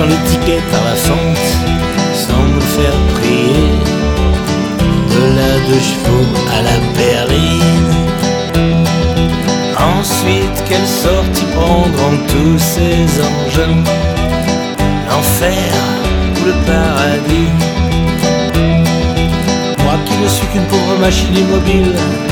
le ticket par la fente sans me faire prier. De la 2 chevaux à la berline. Ensuite, quelle sortie prendre en tous ces engins? L'enfer ou le paradis? Moi qui ne suis qu'une pauvre machine immobile,